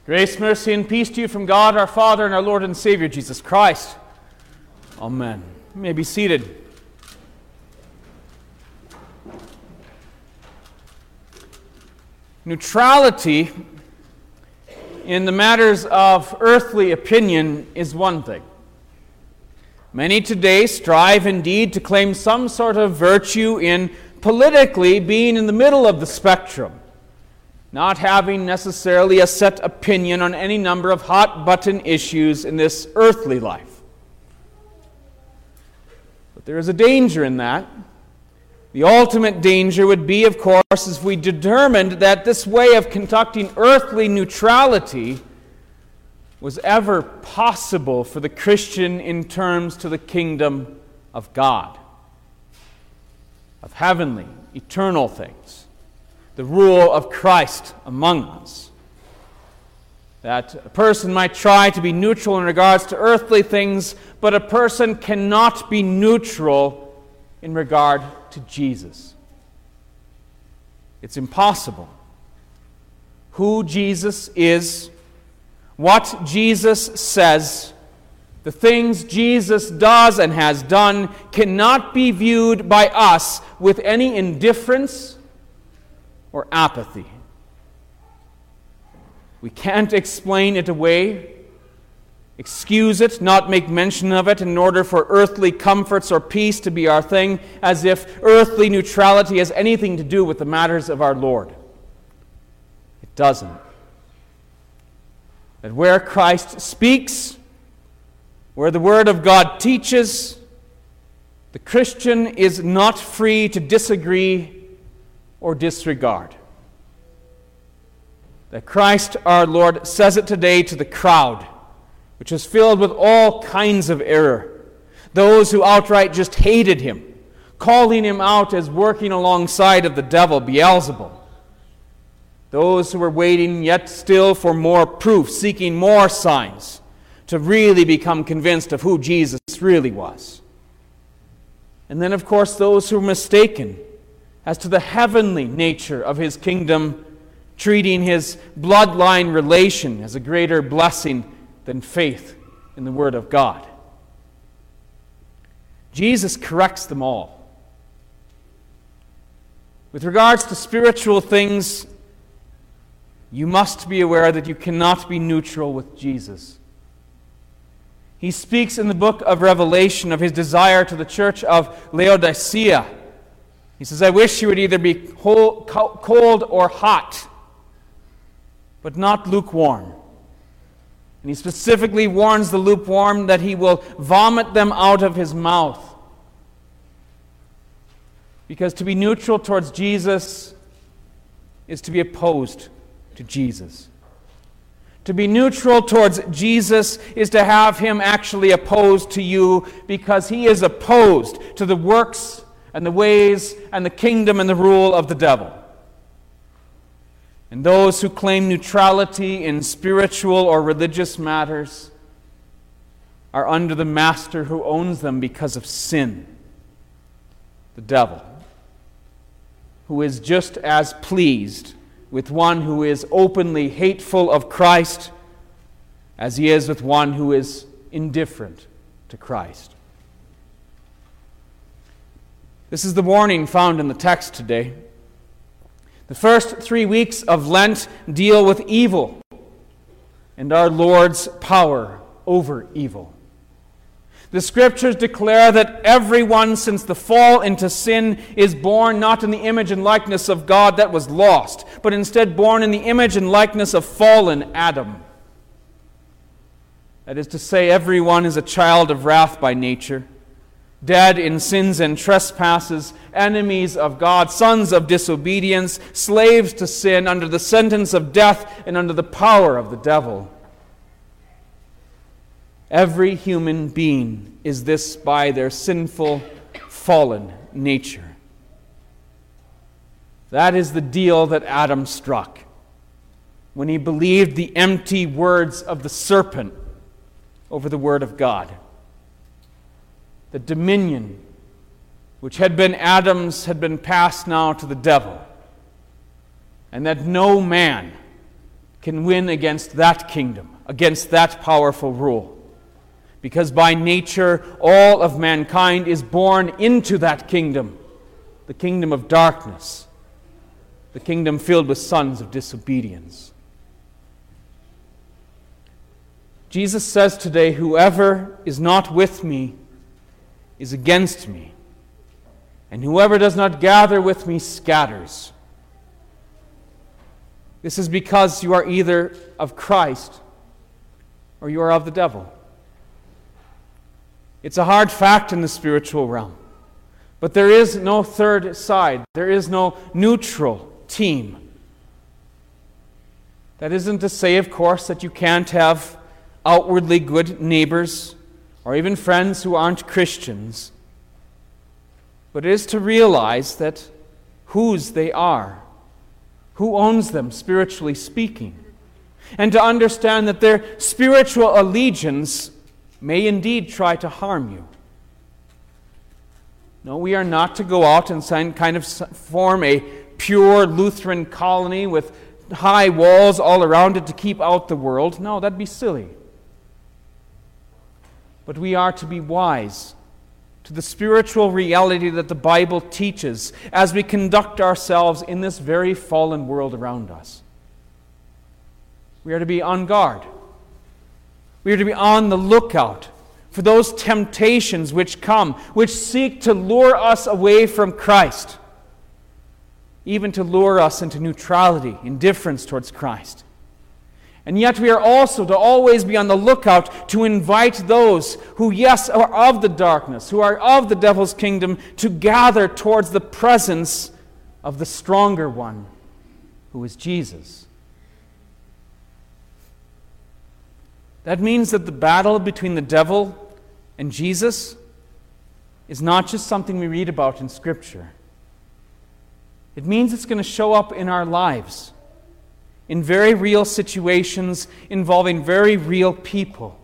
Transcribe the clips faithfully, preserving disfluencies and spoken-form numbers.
Grace, mercy, and peace to you from God our Father and our Lord and Savior Jesus Christ. Amen. You may be seated. Neutrality in the matters of earthly opinion is one thing. Many today strive indeed to claim some sort of virtue in politically being in the middle of the spectrum, not having necessarily a set opinion on any number of hot-button issues in this earthly life. But there is a danger in that. The ultimate danger would be, of course, if we determined that this way of conducting earthly neutrality was ever possible for the Christian in terms to the kingdom of God, of heavenly, eternal things, the rule of Christ among us. That a person might try to be neutral in regards to earthly things, but a person cannot be neutral in regard to Jesus. It's impossible. Who Jesus is, what Jesus says, the things Jesus does and has done cannot be viewed by us with any indifference or apathy. We can't explain it away, excuse it, not make mention of it in order for earthly comforts or peace to be our thing, as if earthly neutrality has anything to do with the matters of our Lord. It doesn't. That where Christ speaks, where the Word of God teaches, the Christian is not free to disagree or disregard. That Christ our Lord says it today to the crowd, which is filled with all kinds of error. Those who outright just hated him, calling him out as working alongside of the devil, Beelzebul. Those who were waiting yet still for more proof, seeking more signs to really become convinced of who Jesus really was. And then, of course, those who were mistaken as to the heavenly nature of his kingdom, treating his bloodline relation as a greater blessing than faith in the Word of God. Jesus corrects them all. With regards to spiritual things, you must be aware that you cannot be neutral with Jesus. He speaks in the book of Revelation of his desire to the church of Laodicea. He says, I wish you would either be cold or hot, but not lukewarm. And he specifically warns the lukewarm that he will vomit them out of his mouth. Because to be neutral towards Jesus is to be opposed to Jesus. To be neutral towards Jesus is to have him actually opposed to you, because he is opposed to the works and the ways and the kingdom and the rule of the devil. And those who claim neutrality in spiritual or religious matters are under the master who owns them because of sin, the devil, who is just as pleased with one who is openly hateful of Christ as he is with one who is indifferent to Christ. This is the warning found in the text today. The first three weeks of Lent deal with evil and our Lord's power over evil. The Scriptures declare that everyone since the fall into sin is born not in the image and likeness of God that was lost, but instead born in the image and likeness of fallen Adam. That is to say, everyone is a child of wrath by nature, dead in sins and trespasses, enemies of God, sons of disobedience, slaves to sin, under the sentence of death and under the power of the devil. Every human being is this by their sinful, fallen nature. That is the deal that Adam struck when he believed the empty words of the serpent over the Word of God. The dominion which had been Adam's had been passed now to the devil, and that no man can win against that kingdom, against that powerful rule. Because by nature, all of mankind is born into that kingdom, the kingdom of darkness, the kingdom filled with sons of disobedience. Jesus says today, whoever is not with me is against me, and whoever does not gather with me scatters. This is because you are either of Christ or you are of the devil. It's a hard fact in the spiritual realm, but there is no third side. There is no neutral team. That isn't to say, of course, that you can't have outwardly good neighbors or even friends who aren't Christians, but it is to realize that whose they are, who owns them spiritually speaking, and to understand that their spiritual allegiance may indeed try to harm you. No, we are not to go out and kind of form a pure Lutheran colony with high walls all around it to keep out the world. No, that'd be silly. But we are to be wise to the spiritual reality that the Bible teaches as we conduct ourselves in this very fallen world around us. We are to be on guard. We are to be on the lookout for those temptations which come, which seek to lure us away from Christ, even to lure us into neutrality, indifference towards Christ. And yet we are also to always be on the lookout to invite those who, yes, are of the darkness, who are of the devil's kingdom, to gather towards the presence of the stronger one, who is Jesus. That means that the battle between the devil and Jesus is not just something we read about in Scripture. It means it's going to show up in our lives, in very real situations involving very real people.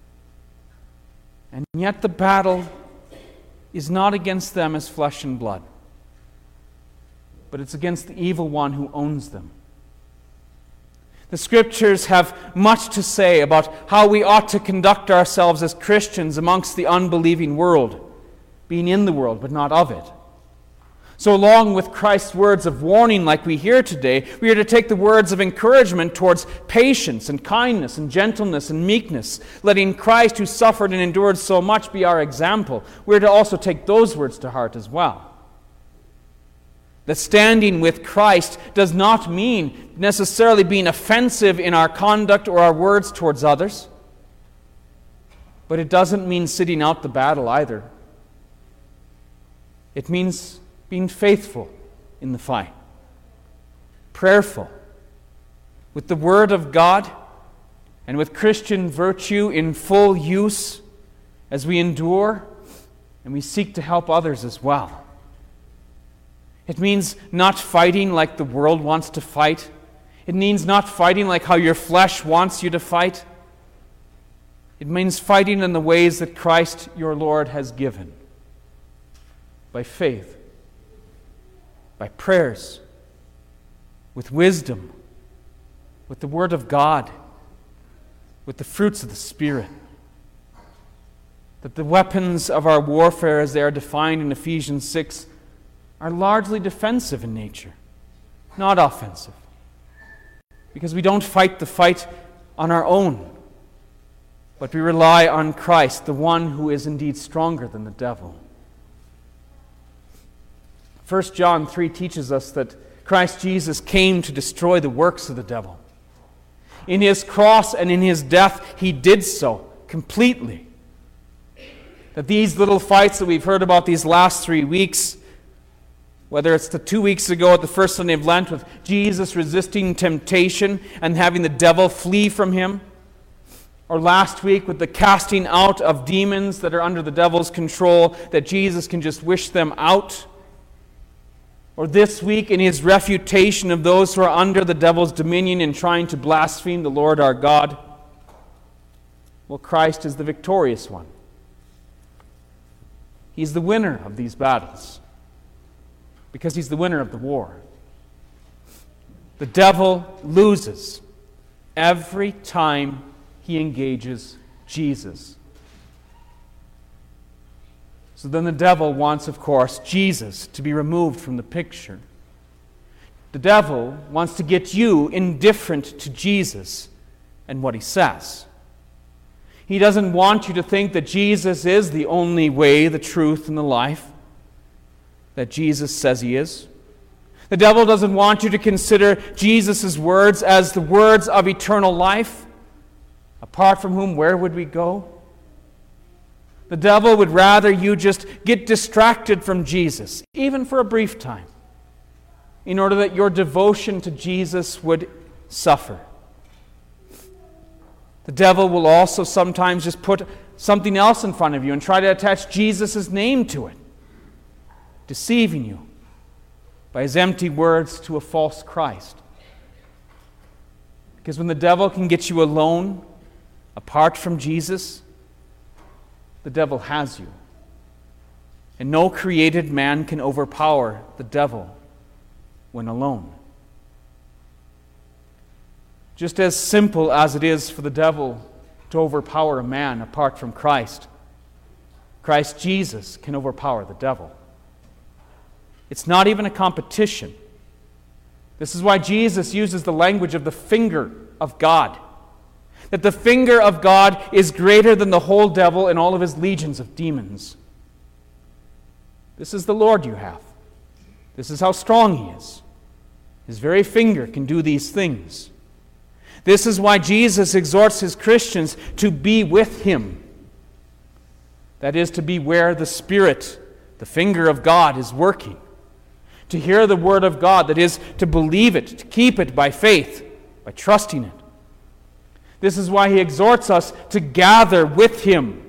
And yet the battle is not against them as flesh and blood, but it's against the evil one who owns them. The Scriptures have much to say about how we ought to conduct ourselves as Christians amongst the unbelieving world, being in the world but not of it. So along with Christ's words of warning like we hear today, we are to take the words of encouragement towards patience and kindness and gentleness and meekness, letting Christ, who suffered and endured so much, be our example. We are to also take those words to heart as well. That standing with Christ does not mean necessarily being offensive in our conduct or our words towards others, but it doesn't mean sitting out the battle either. It means being faithful in the fight, prayerful, with the Word of God and with Christian virtue in full use as we endure and we seek to help others as well. It means not fighting like the world wants to fight. It means not fighting like how your flesh wants you to fight. It means fighting in the ways that Christ your Lord has given, by faith, by prayers, with wisdom, with the Word of God, with the fruits of the Spirit. That the weapons of our warfare, as they are defined in Ephesians six, are largely defensive in nature, not offensive. Because we don't fight the fight on our own, but we rely on Christ, the one who is indeed stronger than the devil. First John three teaches us that Christ Jesus came to destroy the works of the devil. In His cross and in His death, He did so completely. That these little fights that we've heard about these last three weeks, whether it's the two weeks ago at the first Sunday of Lent with Jesus resisting temptation and having the devil flee from Him, or last week with the casting out of demons that are under the devil's control, that Jesus can just wish them out, or this week in His refutation of those who are under the devil's dominion in trying to blaspheme the Lord our God. Well, Christ is the victorious one. He's the winner of these battles, because He's the winner of the war. The devil loses every time he engages Jesus. So then the devil wants, of course, Jesus to be removed from the picture. The devil wants to get you indifferent to Jesus and what he says. He doesn't want you to think that Jesus is the only way, the truth, and the life that Jesus says he is. The devil doesn't want you to consider Jesus' words as the words of eternal life, apart from whom, where would we go? The devil would rather you just get distracted from Jesus, even for a brief time, in order that your devotion to Jesus would suffer. The devil will also sometimes just put something else in front of you and try to attach Jesus' name to it, deceiving you by his empty words to a false Christ. Because when the devil can get you alone, apart from Jesus, the devil has you. And no created man can overpower the devil when alone. Just as simple as it is for the devil to overpower a man apart from Christ, Christ Jesus can overpower the devil. It's not even a competition. This is why Jesus uses the language of the finger of God. That the finger of God is greater than the whole devil and all of his legions of demons. This is the Lord you have. This is how strong he is. His very finger can do these things. This is why Jesus exhorts his Christians to be with him. That is, to be where the Spirit, the finger of God, is working. To hear the Word of God, that is, to believe it, to keep it by faith, by trusting it. This is why he exhorts us to gather with him.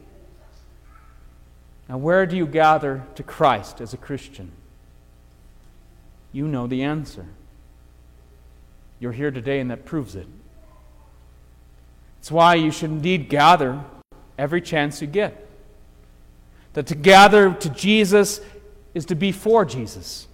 Now, where do you gather to Christ as a Christian? You know the answer. You're here today, and that proves it. It's why you should indeed gather every chance you get. That to gather to Jesus is to be for Jesus.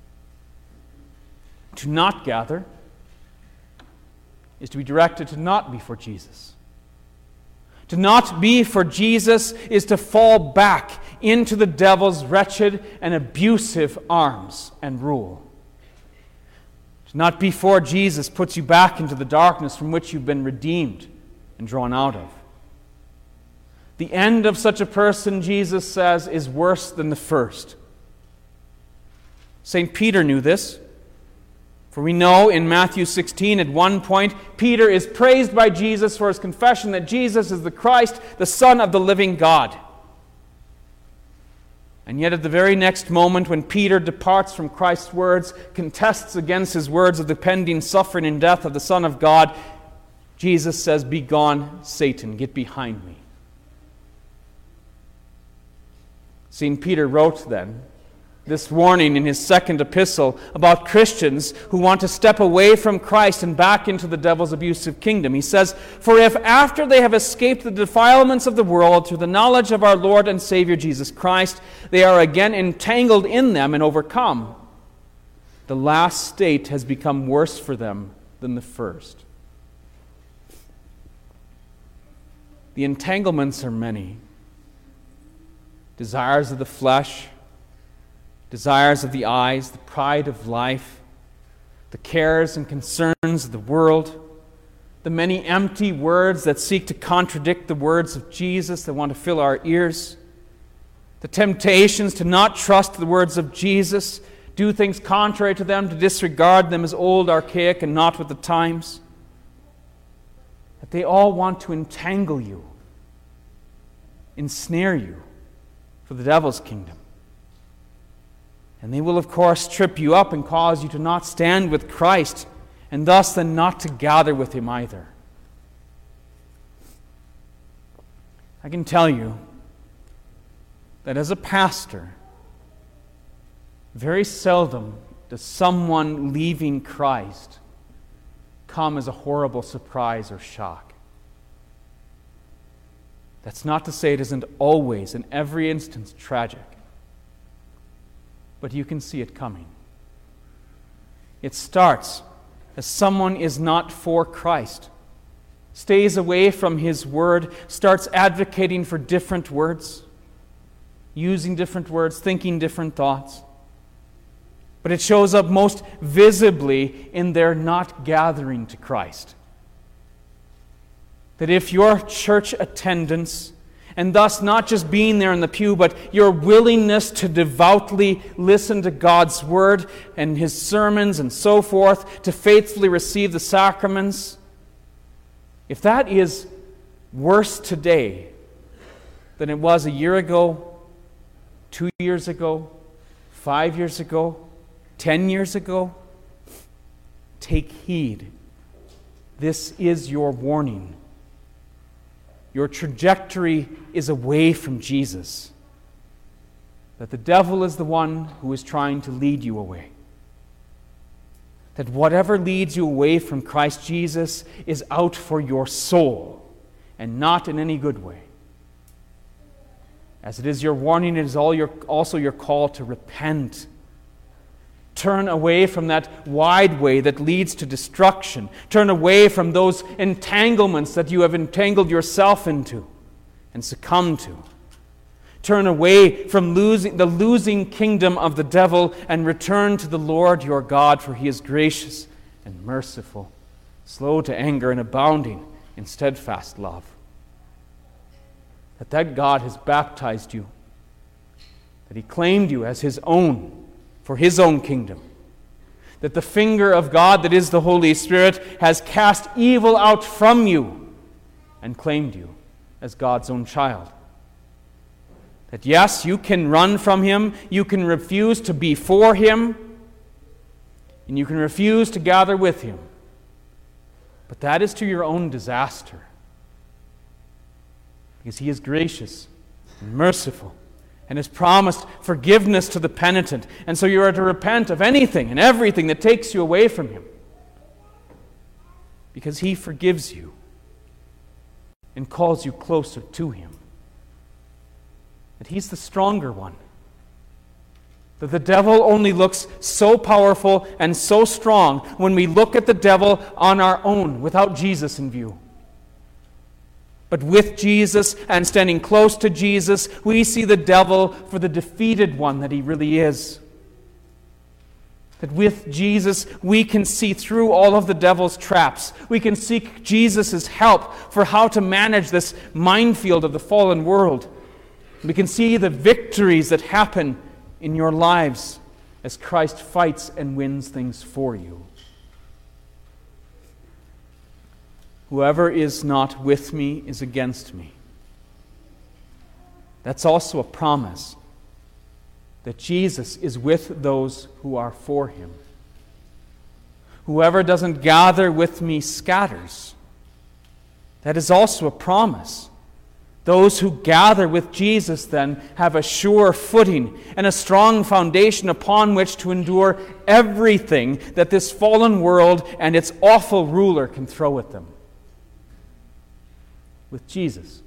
To not gather is to be directed to not be for Jesus. To not be for Jesus is to fall back into the devil's wretched and abusive arms and rule. To not be for Jesus puts you back into the darkness from which you've been redeemed and drawn out of. The end of such a person, Jesus says, is worse than the first. Saint Peter knew this. For we know in Matthew sixteen, at one point, Peter is praised by Jesus for his confession that Jesus is the Christ, the Son of the living God. And yet at the very next moment, when Peter departs from Christ's words, contests against his words of the pending suffering and death of the Son of God, Jesus says, "Begone, Satan, get behind me." Saint Peter wrote then this warning in his second epistle about Christians who want to step away from Christ and back into the devil's abusive kingdom. He says, "For if after they have escaped the defilements of the world through the knowledge of our Lord and Savior Jesus Christ, they are again entangled in them and overcome, the last state has become worse for them than the first." The entanglements are many. Desires of the flesh, desires of the eyes, the pride of life, the cares and concerns of the world, the many empty words that seek to contradict the words of Jesus that want to fill our ears, the temptations to not trust the words of Jesus, do things contrary to them, to disregard them as old, archaic, and not with the times, that they all want to entangle you, ensnare you for the devil's kingdom. And they will, of course, trip you up and cause you to not stand with Christ, and thus then not to gather with him either. I can tell you that as a pastor, very seldom does someone leaving Christ come as a horrible surprise or shock. That's not to say it isn't always, in every instance, tragic. But you can see it coming. It starts as someone is not for Christ, stays away from His Word, starts advocating for different words, using different words, thinking different thoughts. But it shows up most visibly in their not gathering to Christ. That if your church attendance, and thus not just being there in the pew, but your willingness to devoutly listen to God's Word and His sermons and so forth, to faithfully receive the sacraments, if that is worse today than it was a year ago, two years ago, five years ago, ten years ago, take heed. This is your warning. Your trajectory is away from Jesus. That the devil is the one who is trying to lead you away. That whatever leads you away from Christ Jesus is out for your soul and not in any good way. As it is your warning, it is all your, also your call to repent. Turn away from that wide way that leads to destruction. Turn away from those entanglements that you have entangled yourself into and succumbed to. Turn away from losing the losing kingdom of the devil and return to the Lord your God, for He is gracious and merciful, slow to anger and abounding in steadfast love. That that God has baptized you, that He claimed you as His own, for His own kingdom. That the finger of God, that is the Holy Spirit, has cast evil out from you and claimed you as God's own child. That yes, you can run from Him, you can refuse to be for Him, and you can refuse to gather with Him. But that is to your own disaster. Because He is gracious and merciful, and has promised forgiveness to the penitent. And so you are to repent of anything and everything that takes you away from Him. Because He forgives you and calls you closer to Him. That He's the stronger one. That the devil only looks so powerful and so strong when we look at the devil on our own, without Jesus in view. But with Jesus and standing close to Jesus, we see the devil for the defeated one that he really is. That with Jesus, we can see through all of the devil's traps. We can seek Jesus' help for how to manage this minefield of the fallen world. We can see the victories that happen in your lives as Christ fights and wins things for you. Whoever is not with me is against me. That's also a promise that Jesus is with those who are for Him. Whoever doesn't gather with me scatters. That is also a promise. Those who gather with Jesus then have a sure footing and a strong foundation upon which to endure everything that this fallen world and its awful ruler can throw at them. With Jesus.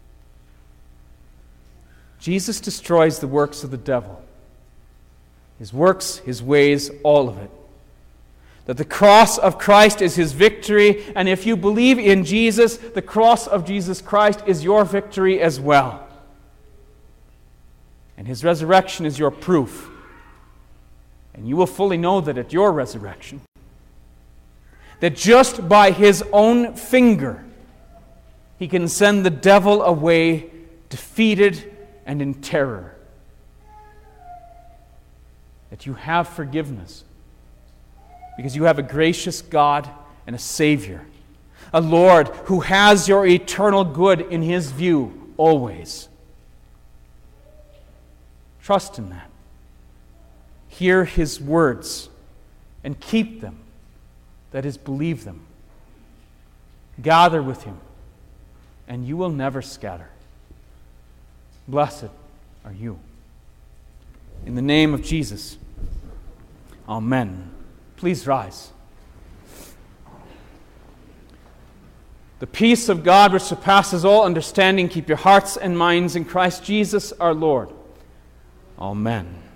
Jesus destroys the works of the devil. His works, his ways, all of it. That the cross of Christ is his victory, and if you believe in Jesus, the cross of Jesus Christ is your victory as well. And his resurrection is your proof. And you will fully know that at your resurrection, that just by his own finger, he can send the devil away defeated and in terror. That you have forgiveness because you have a gracious God and a Savior, a Lord who has your eternal good in His view always. Trust in that. Hear His words and keep them, that is, believe them. Gather with Him, and you will never scatter. Blessed are you. In the name of Jesus, amen. Please rise. The peace of God which surpasses all understanding, keep your hearts and minds in Christ Jesus our Lord. Amen.